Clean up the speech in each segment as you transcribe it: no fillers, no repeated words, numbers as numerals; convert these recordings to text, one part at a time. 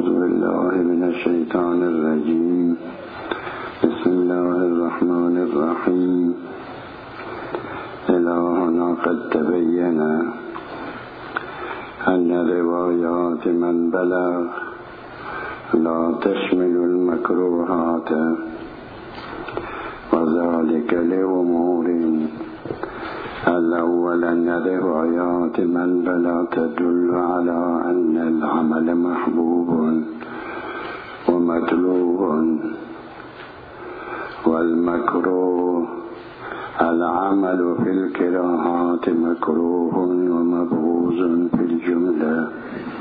بالله من الشیطان الرجیم. بسم الله الرحمن الرحیم. الهنا قد تبین ان روایات من بلغ لا تشمل المکروهات وذلك لأمور الأول أن روايات من بلغ تدل على أن العمل محبوب ومطلوب، والمكروه العمل في الكراهات مكروه ومبغوض في الجملة.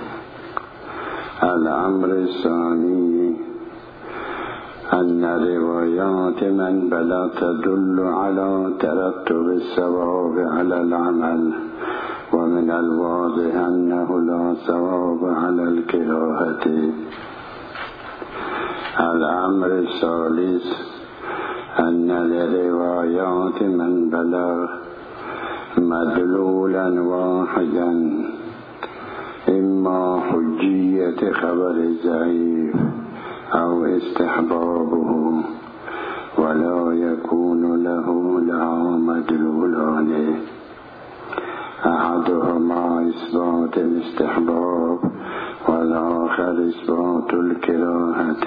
الأمر الثاني أن روايات من بلغ تدل على ترتب الثواب على العمل، ومن الواضح أنه لا ثواب على الكراهة. الأمر الثالث أن لروايات من بلغ مدلولا واحدا، إما حجية خبر ضعيف أو استحبابه، ولا يكون لها مدلولان، أحدهما إثبات الاستحباب والآخر إثبات الكراهة.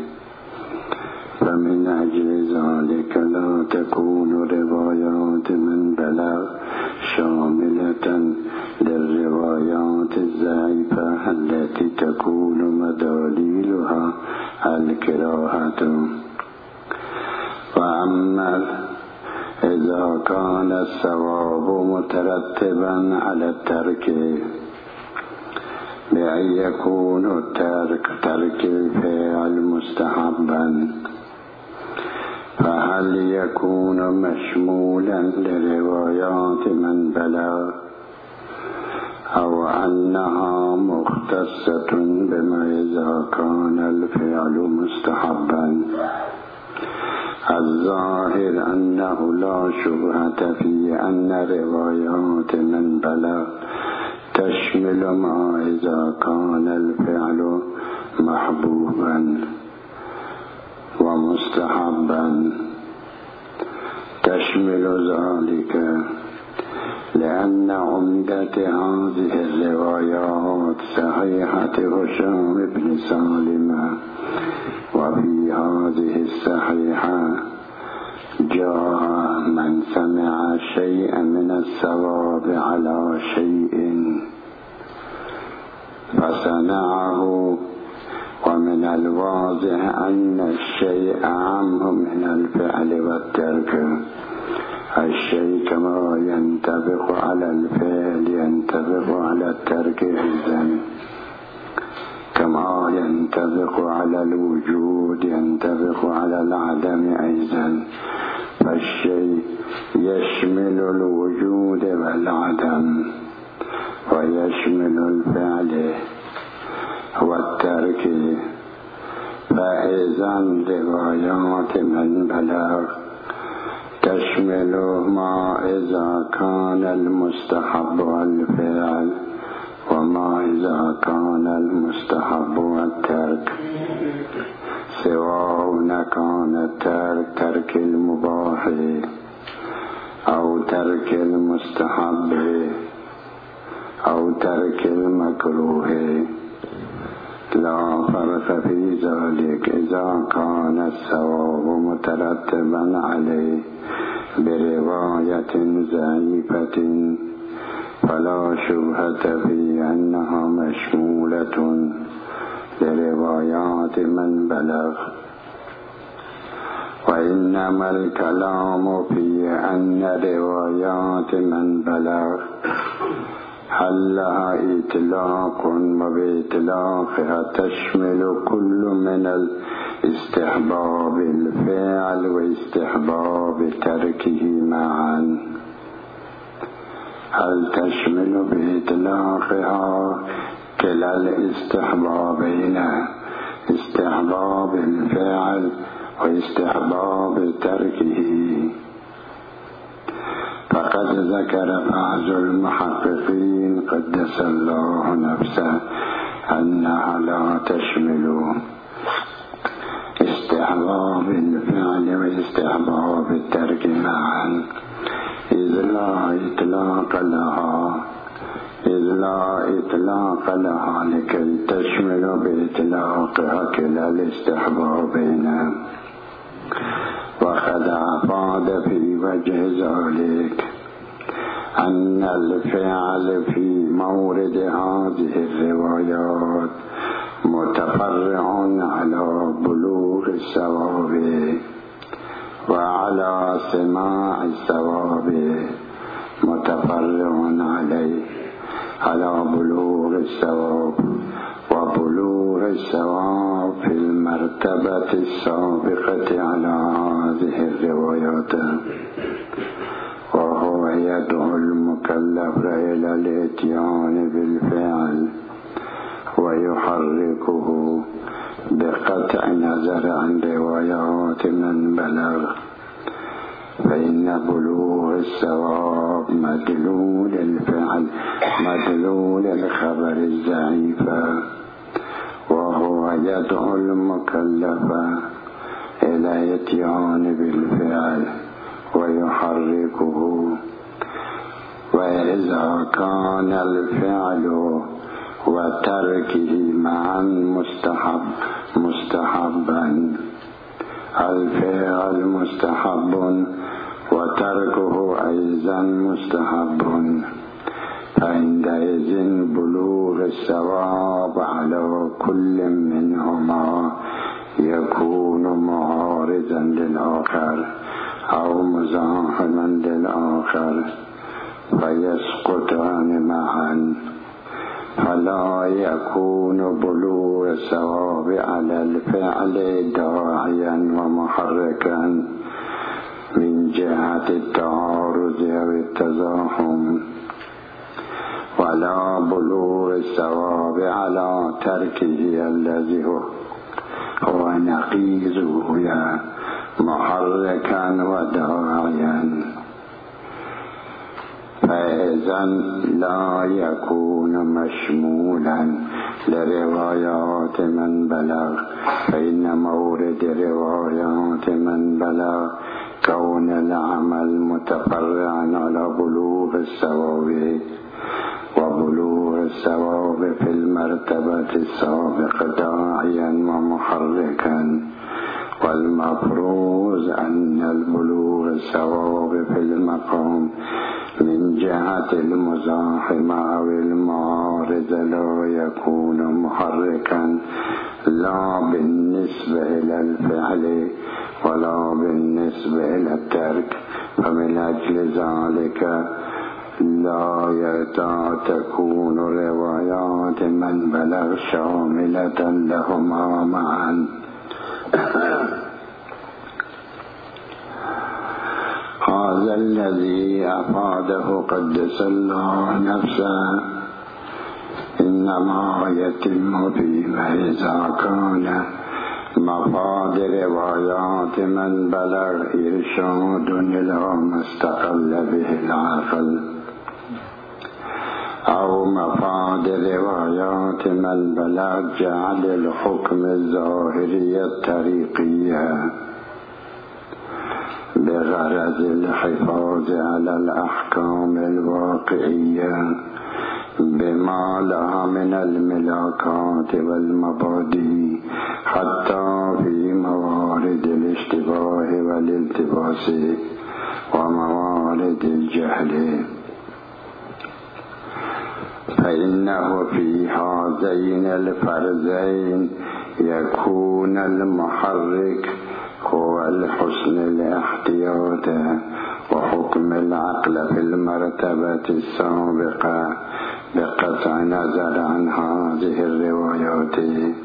فمن أجل ذلك لا تكون روايات من بلغ شاملة للروايات الضعيفة التي تكون مدلولها الكراهة. وأما إذا كان الثواب مترتبا على الترك بأن يكون ترك الفعل مستحبا، فهل يكون مشمولا لروايات من بلغ، أو أنها مختصة بما إذا كان الفعل مستحبا؟ الظاهر أنه لا شبهة في أن روايات من بلغ تشمل ما إذا كان الفعل محبوبا ومستحبا، تشمل ذلك لأن عمدة هذه الروايات صحيحة هشام بن سالم، وفي هذه الصحيحة جاء من سمع شيئا من الثواب على شيء فصنعه، ومن الواضح أن الشيء أعم من الفعل والترك. الشيء كما ينطبق على الفعل ينطبق على الترك أيضا، كما ينطبق على الوجود ينطبق على العدم أيضا. فالشيء يشمل الوجود والعدم، ويشمل الفعل والترك. فإذا روايات من بلغ تشمل ما إذا كان المستحب الفعل، وما إذا كان المستحب الترك، سواء كان الترك ترك المباح أو ترك المستحب أو ترك المكروه. لا فرق في ذلك إذا كان الثواب مترتبا عليه برواية ضعيفة، فلا شبهة في أنها مشمولة لروايات من بلغ. وإنما الكلام في أن روايات من بلغ هل لها إطلاق، وبإطلاقها تشمل كل من الاستحباب الفعل واستحباب تركه معا. هل تشمل بإطلاقها كلا الاستحبابين، استحباب الفعل واستحباب تركه؟ فقد ذكر بعض المحققين قدس الله نفسه أنها لا تشمل استحباب الفعل واستحباب الترك معا، إذ لا إطلاق لها لكي تشمل بإطلاقها كلا الاستحبابين. وقد أفاد في وجه ذلك أن الفعل في مورد هذه الروايات متفرع على بلوغ الثواب وعلى سماع الثواب، متفرع على بلوغ الثواب، وبلوغ الثواب في المرتبة السابقة على هذه الروايات، وهو يدعو المكلف إلى الاتيان بالفعل ويحركه بقطع نظر عن روايات من بلغ، فإن بلوغ الثواب مدلول الفعل، مدلول الخبر الضعيف، وهو يدعو المكلف إلى الاتيان بالفعل ويحركه. وإذا كان الفعل وتركه معا مستحبا، الفعل مستحب وتركه أيضا مستحب، فعندئذ بلوغ الثواب على كل منهما يكون معارضا للآخر أو مزاحما للآخر فيسقطان معا، فلا يكون بلوغ الثواب على الفعل داعيا ومحركا من جهة التعارض أو التزاحم، ولا بلوغ الثواب على تركه الذي هو نقيضه محركا وداعيا، فإذا لا يكون مشمولا لروايات من بلغ، فإن مورد روايات من بلغ كون العمل متفرعا على بلوغ الثواب، وبلوغ الثواب في المرتبة السابقة داعيا ومحركا، والمفروض أن البلوغ الثواب في المقام من جهة المزاحمة أو المعارضة لا يكون محركا لا بالنسبة إلى الفعل ولا بالنسبة إلى الترك، فمن أجل ذلك لا تكون روايات من بلغ شاملة لهما معا. هذا الذي أفاده قدس الله نفسه إنما يتم فيما إذا كان مفاد روايات من بلغ إرشاد إلى ما استقل به العقل، أو مفاد روايات من بلغ جعل الحكم الظاهري الطريقية بغرض الحفاظ على الأحكام الواقعية بما لها من الملاكات والمبادئ، حتى في موارد الاشتباه والالتباس وموارد الجهل، فإنه في هذين الفرزين يكون المحرك هو الحسن الاحتياط وحكم العقل في المرتبة السابقة بقطع نظر عن هذه الروايات،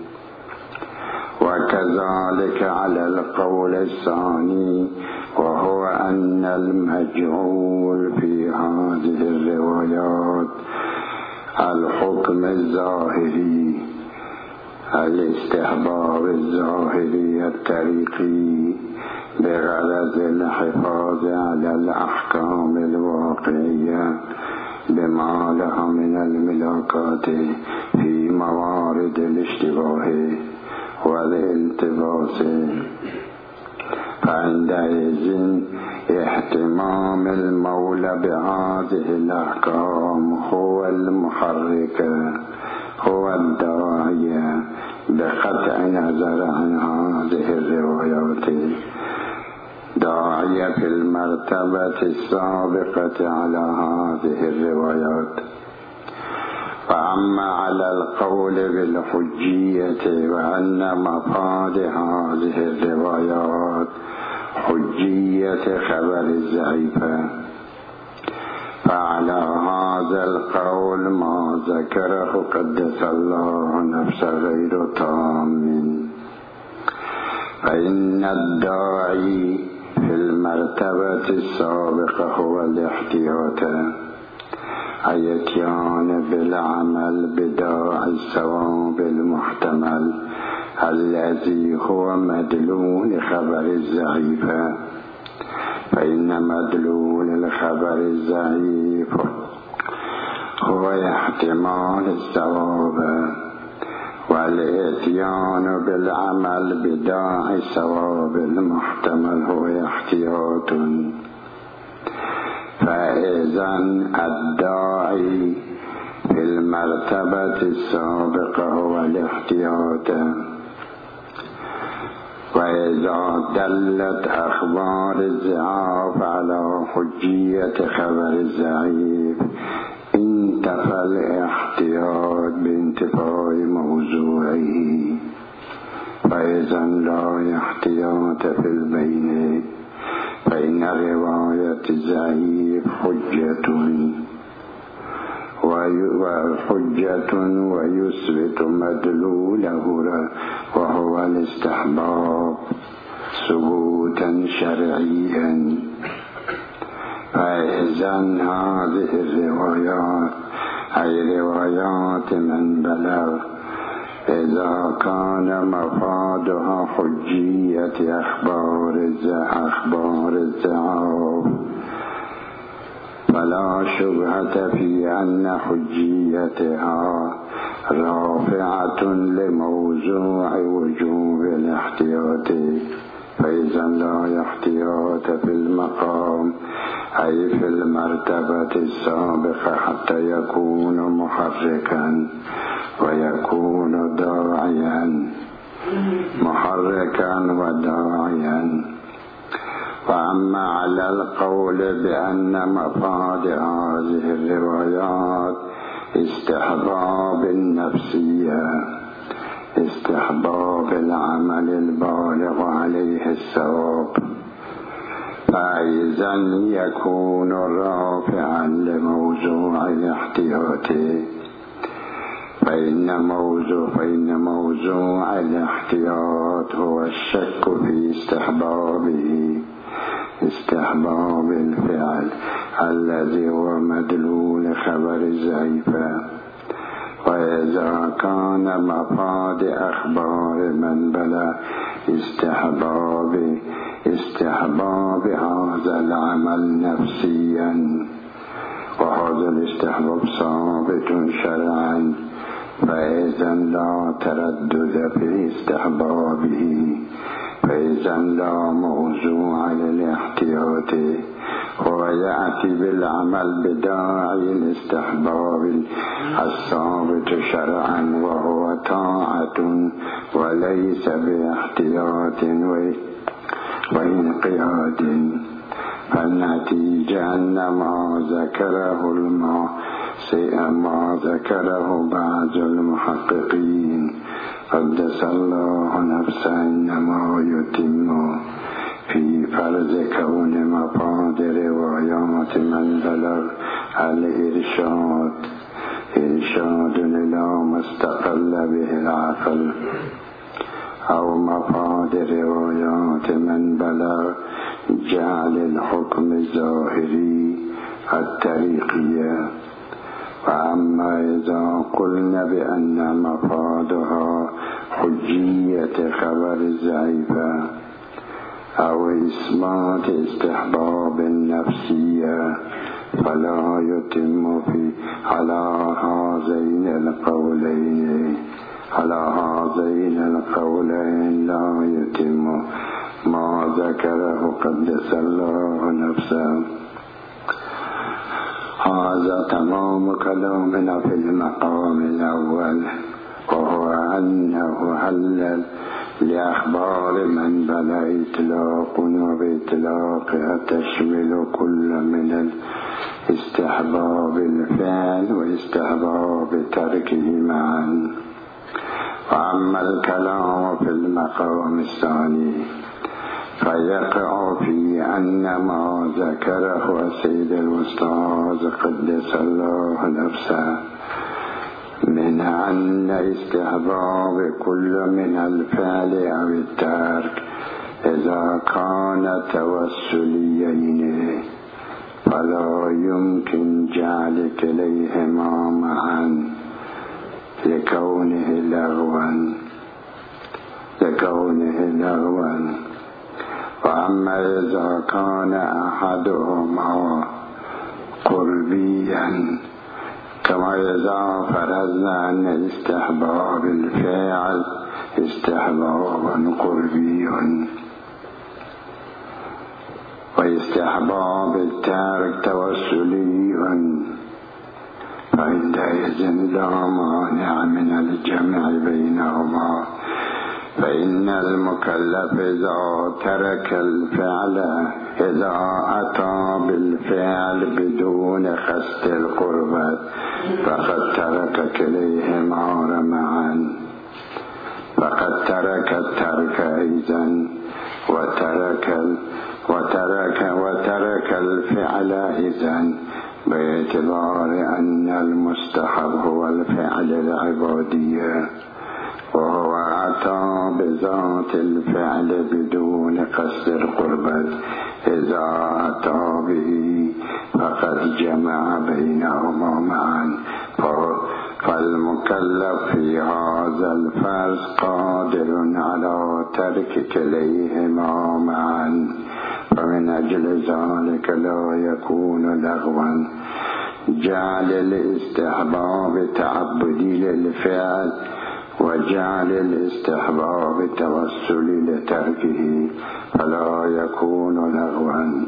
وكذلك على القول الثاني، وهو أن المجعول في هذه الروايات الحكم الظاهري، الاستحباب الظاهري الطريقي بغرض الحفاظ على الأحكام الواقعية بما لها من الملاقات في موارد الاشتباه والالتباس، فعندئذ اهتمام المولى بهذه الأحكام هو المحرك، هو الداعي بقطع نظر عن هذه الروايات، داعي في المرتبة السابقة على هذه الروايات. فأما على القول بالحجية وأن مفاد هذه الروايات حجية خبر الضعيف، فعلى هذا القول ما ذكره قدس الله نفسه غير تام، فإن الداعي في المرتبة السابقة هو الاحتياط، أي اتيان بالعمل بداعي الثواب المحتمل الذي هو مدلول خبر الضعيف، فإن مدلول الخبر الضعيف هو احتمال الثواب، والاتيان بالعمل بداعي الثواب المحتمل هو احتياط. فإذا الداعي في المرتبة السابقة هو الاحتياط. وإذا دلت أخبار الضعاف على حجية خبر الضعيف انتفى الاحتياط بانتفاء موضوعه، فإذا لا احتياط في البين، فإن رواية الضعيف حجة ويثبت مدلوله وهو الاستحباب ثبوتا شرعيا. فإذا هذه الروايات أي روايات من بلغ إذا كان مفادها حجية أخبار الضعاف فلا شبهة في أن حجيتها رافعة لموضوع وجوب الاحتياط. فإذا لا احتياط في المقام أي في المرتبة السابقة حتى يكون محركا ويكون داعيا، محركا وداعيا. وأما على القول بأن مفاد هذه الروايات استحباب النفسية، استحباب العمل البالغ عليه الثواب، فإذا يكون رافعا لموضوع الاحتياط، فإن موضوع الاحتياط هو الشك في استحباب الفعل الذي هو مدلول خبر الضعيف. وإذا كان مفاد أخبار من بلغ استحباب هذا العمل نفسيا، وهذا الاستحباب ثابت شرعا، فإذا لا تردد في استحبابه، فإذا لا موضوع للاحتياط، هو يأتي بالعمل بداعي الاستحباب الثابت شرعا وهو طاعة وليس باحتياط وانقياد. فالنتيجة أن ما ذكره بعض المحققين قدس الله نفسه إنما يتم في فرض كون مفاد روايات من بلغ الإرشاد إرشاد إلى ما استقل به العقل، أو مفاد روايات من بلغ جعل الحكم الظاهري الطريقية. وأما إذا قلنا بأن مفادها حجية خبر الضعيف أو إثبات استحباب النفسية، فلا يتم في على هذين القولين لا يتم ما ذكره قدس الله نفسه. هذا تمام كلامنا في المقام الأول، وهو أنه حل لأخبار من بلا إطلاق، وبإطلاقها تشمل كل من استحباب الفعل واستحباب تركه معا. وأما الكلام في المقام الثاني فيقع في أن ما ذكره السيد الأستاذ قدس الله نفسه من أن استحباب كل من الفعل أو الترك إذا كان توسليين فلا يمكن جعل كليهما معا لكونه لغوا. وأما إذا كان أحدهما قربيا كما إذا فرضنا أن استحباب الفعل استحبابا قربي واستحباب الترك توسلي، فعندئذ لا مانع من الجمع بينهما، فإن المكلف إذا ترك الفعل إذا أتى بالفعل بدون قصد القربة فقد ترك كليهما معا، فقد ترك الترك أيضا وترك الفعل إذن، باعتبار أن المستحب هو الفعل العبادية، وهو أتى بذات الفعل بدون قصد القربة إذا أتى به فقد جمع بينهما معا. فالمكلف في هذا الفرض قادر على ترك كليهما معا، فمن أجل ذلك لا يكون لغوا جعل الاستحباب تعبدي للفعل وجعل الاستحباب توسلي لتركه، فلا يكون لغوا.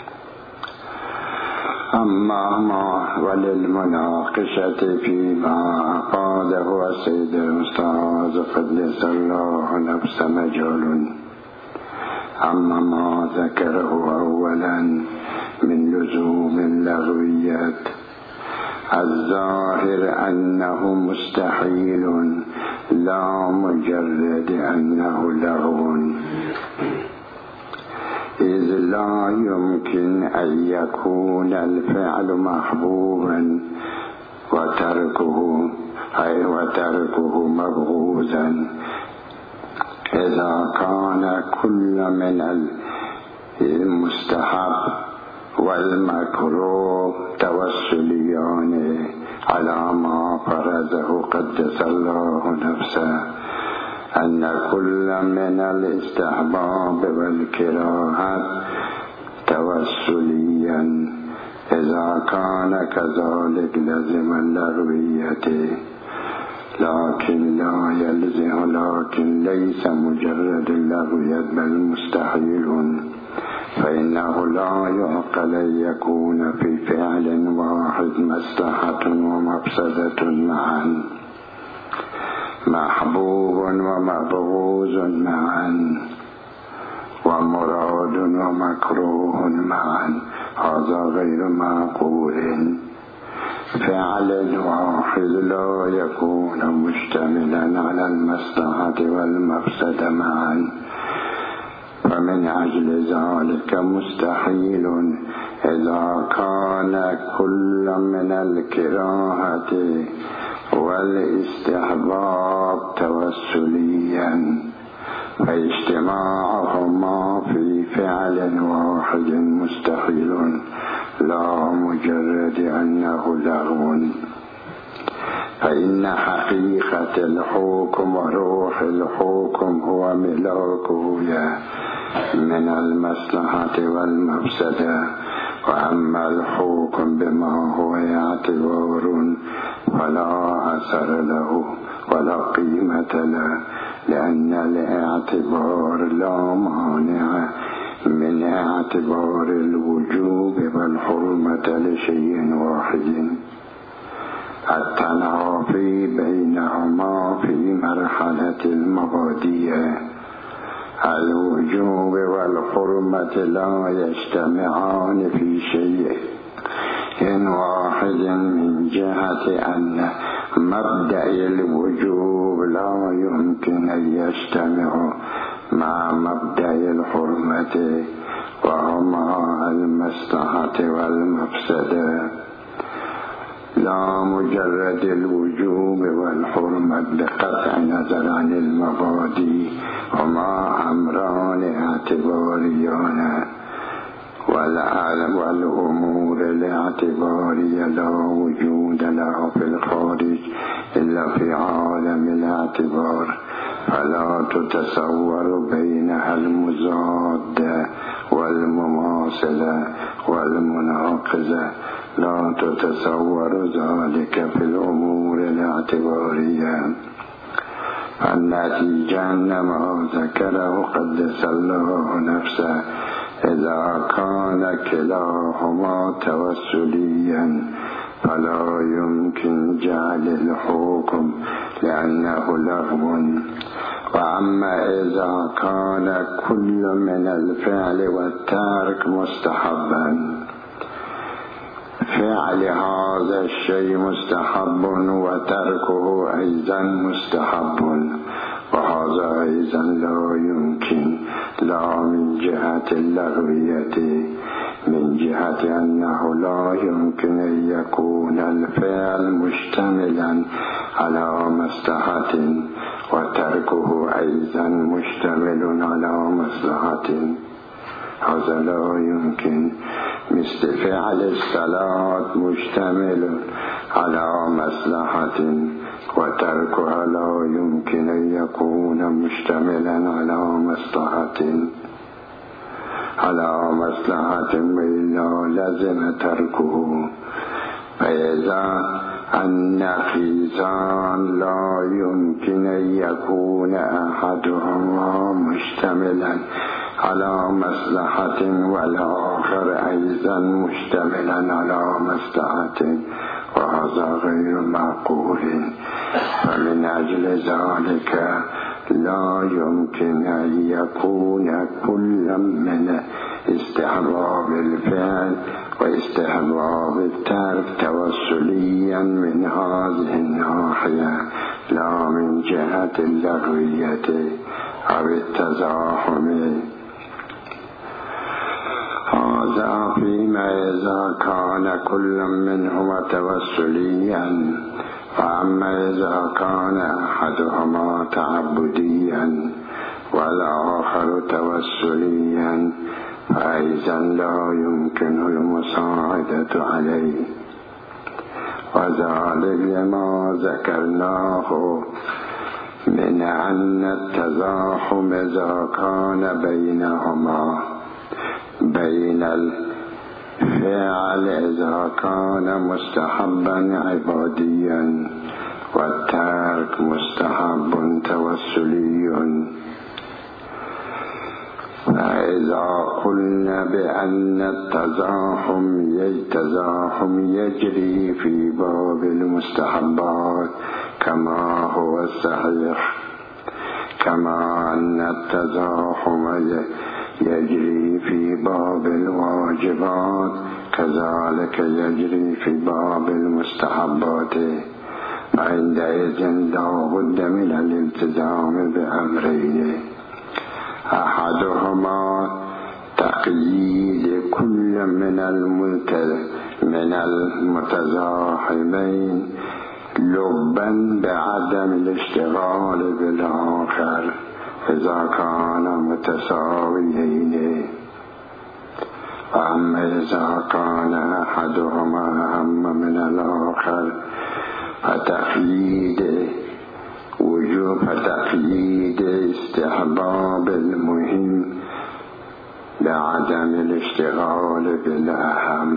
أما ما وللمناقشة فيما أقاله السيد الأستاذ قدس الله نفس مجال. أما ما ذكره أولا من لزوم اللغويات الظاهر أنه مستحيل لا مجرد أنه لغو، إذ لا يمكن أن يكون الفعل محبوبا وتركه مبغوضا إذا كان كل من المستحب والمكروه توسليان على ما فرضه قدس الله نفسه، أن كل من الاستحباب والكراهة توسليا إذا كان كذلك لزم اللغوية، لكن ليس مجرد اللغوية بل مستحيل، فإنه لا يعقل أن يكون في فعل واحد مصلحة ومفسدة معا، محبوب ومبغوض معا، ومراد ومكروه معا، هذا غير معقول. فعل واحد لا يكون مشتملا على المصلحة والمفسدة معا، فمن أجل ذلك مستحيل إذا كان كل من الكراهة والاستحباب توسليا، فاجتماعهما في فعل واحد مستحيل لا مجرد أنه لغو، فإن حقيقة الحكم وروح الحكم هو ملاكه من المصلحة والمفسدة، وأما الحكم بما هو اعتبار فلا أثر له ولا قيمة له، لأن الاعتبار لا مانع من اعتبار الوجوب والحرمة لشيء واحد. التنافي بينهما في مرحلة المبادئ. الوجوب والحرمة لا يجتمعان في شيء واحد من جهة أن مبدأ الوجوب لا يمكن أن يجتمع مع مبدأ الحرمة، وهما المصلحة والمفسدة. لا مجرد الوجوب والحرمة بقطع نظر عن المبادئ، هما أمران اعتباريان، والأمور الاعتبارية لا وجود لها في الخارج إلا في عالم الاعتبار، فلا تتصور بينها المضادة والمماثلة والمناقضة، لا تتصور ذلك في الأمور الاعتبارية. النتيجة أن ما ذكره قدس الله نفسه إذا كان كلاهما توسليا فلا يمكن جعل الحكم لأنه لغو. وأما إذا كان كل من الفعل والترك مستحبا، فعل هذا الشيء مستحب وتركه أيضا مستحب، وهذا أيضا لا يمكن، لا من جهة اللغوية، من جهة أنه لا يمكن أن يكون الفعل مشتملا على مصلحة وتركه أيضا مشتمل على مصلحة. هذا لا يمكن، مثل فعل الصلاة مشتمل على مصلحة وتركها لا يمكن أن يكون مشتملا على مصلحة وإلا لازم تركه. فإذا النقيضان لا يمكن أن يكون أحدهما مشتملا على مصلحة والآخر أيضا مشتملا على مصلحة، وهذا غير معقول. فمن أجل ذلك لا يمكن أن يكون كل من استحباب الفعل واستحباب الترك توسليا من هذه الناحية، لا من جهة اللغوية أو التزاحم. هذا فيما إذا كان كل منهما توسليا. فأما إذا كان أحدهما تعبديا والآخر توسليا فأيضا لا يمكن المساعدة عليه، وذلك لما ذكرناه من أن التزاحم إذا كان بينهما بين الفعل إذا كان مستحبا عباديا والترك مستحب توسلي. فإذا قلنا بأن التزاحم يجري في باب المستحبات كما هو الصحيح، كما أن التزاحم يجري في باب الواجبات كذلك يجري في باب المستحبات، فعندئذ لا بد من الالتزام بأمرين: أحدهما تقييد كل من المتزاحمين لبا بعدم الاشتغال بالآخر إذا كان متساويين. أما إذا كان أحدهما أهم من الآخر فتقييد استحباب المهم لعدم الاشتغال بالأهم.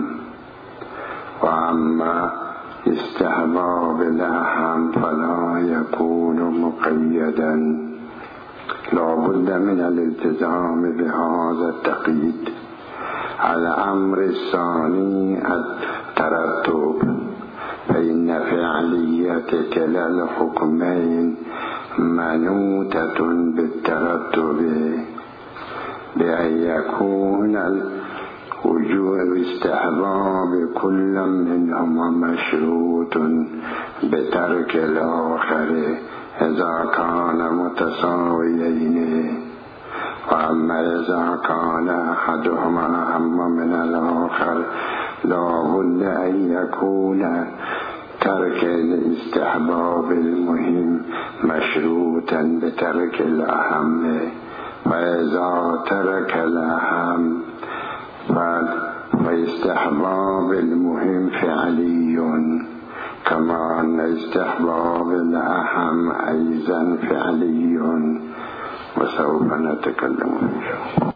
وأما استحباب الأهم فلا يكون مقيدا، لا بد من الالتزام بهذا التقييد. الأمر الثاني الترتب، فإن فعلية كلا الحكمين منوطة بالترتب، بأن يكون الوجوب استحباب كل منهما مشروط بترك الآخر إذا كان متساويين. وأما إذا كان أحدهما أهم من الآخر لا بد أن يكون ترك الاستحباب المهم مشروطا بترك الأهم. فإذا ترك الأهم فاستحباب المهم فعلي، كما أن استحباب الأهم أيضا فعلي، وسوف نتكلم فيه.